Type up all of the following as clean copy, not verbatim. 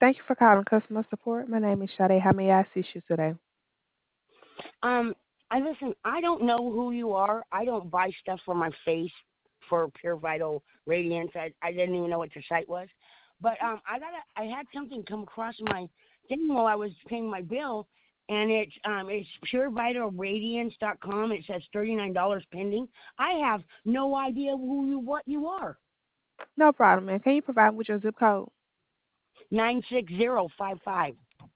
Thank you for calling customer support. My name is Sade. How may I assist you today? Um, I listen. I don't know who you are. I don't buy stuff for my face for Pure Vital Radiance. I didn't even know what your site was, but I had something come across my thing while I was paying my bill, and it's purevitalradiance.com. It says $39 pending. I have no idea what you are. No problem, man. Can you provide me with your zip code 96055.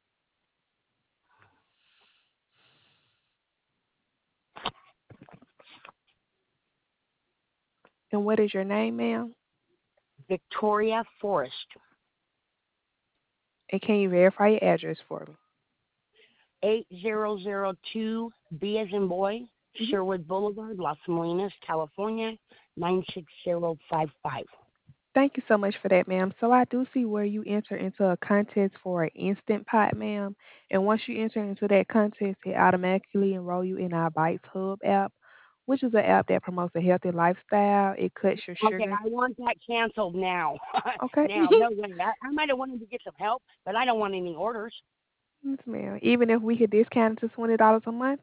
and what is your name, ma'am? Victoria Forest. And can you verify your address for me? 8002 B as in boy, hmm Sherwood Boulevard, Las Molinas, California, 96055. Thank you so much for that, ma'am. So I do see where you enter into a contest for an instant pot, ma'am. And once you enter into that contest, it automatically enroll you in our Bites Hub app, which is an app that promotes a healthy lifestyle. It cuts your Okay, sugar. I want that canceled now. Okay. Now, no way. I might have wanted to get some help, but I don't want any orders. Yes, ma'am. Even if we could discount it to $20 a month,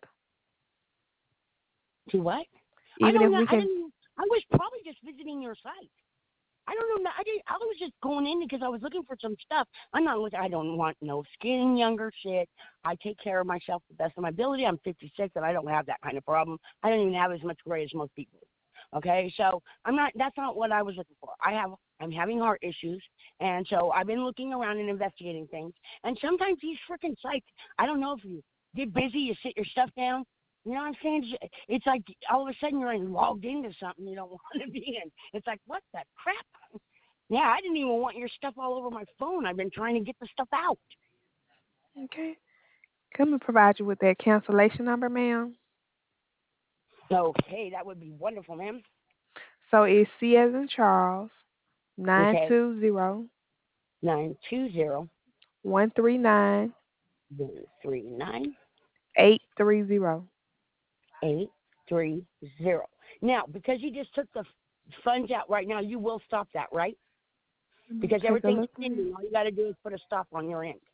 To what? I even don't if know. we I can. didn't. I was probably just visiting your site. I don't know. I didn't. I was just going in because I was looking for some stuff. I'm not looking. I don't want no skinny younger shit. I take care of myself to the best of my ability. I'm 56 and I don't have that kind of problem. I don't even have as much gray as most people. Okay, so I'm not. That's not what I was looking for. I'm having heart issues, and so I've been looking around and investigating things. And sometimes these freaking sites. I don't know if you get busy, you sit your stuff down. You know what I'm saying? It's like all of a sudden you're logged into something you don't want to be in. It's like, what the crap? Yeah, I didn't even want your stuff all over my phone. I've been trying to get the stuff out. Okay. Can we provide you with that cancellation number, ma'am? Okay, that would be wonderful, ma'am. So it's C as in Charles, nine Okay, two zero 920 139 139 830. 830. Now, because you just took the funds out right now, you will stop that, right? Let me Because take a everything's look, ma'am. pending. All you got to do is put a stop on your end.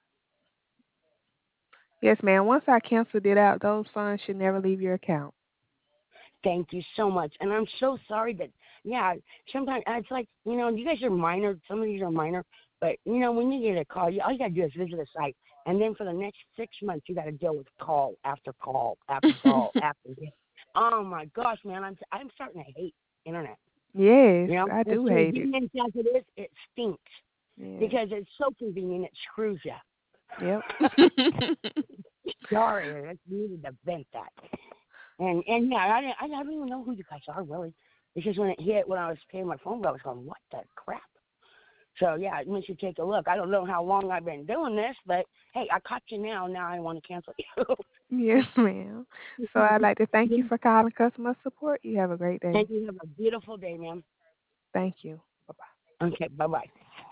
Yes, ma'am. Once I canceled it out, those funds should never leave your account. Thank you so much. And I'm so sorry that, yeah, sometimes it's like, you guys are minor. Some of these are minor. But, when you get a call, all you got to do is visit a site. And then for the next 6 months, you got to deal with call after call after call after. Oh, my gosh, man. I'm starting to hate internet. Yes, I As do hate it. convenient as it is, it stinks Yes. because it's so convenient. It screws you. Yep. Sorry, I just needed to vent that. And yeah, I don't even know who you guys are really. It's just when it hit when I was paying my phone bill, I was going, what the crap? So yeah, it makes you take a look. I don't know how long I've been doing this, but hey, I caught you now. Now I want to cancel Yes, ma'am. So I'd like to thank you you. for calling customer support. You have a great day. Thank you. Have a beautiful day, ma'am. Thank you. Bye-bye. Okay, bye bye.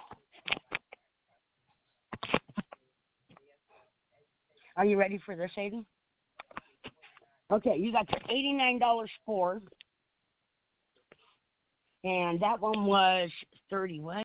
Are you ready for this, Aiden? Okay, you got your $89 for, and that one was 30. What?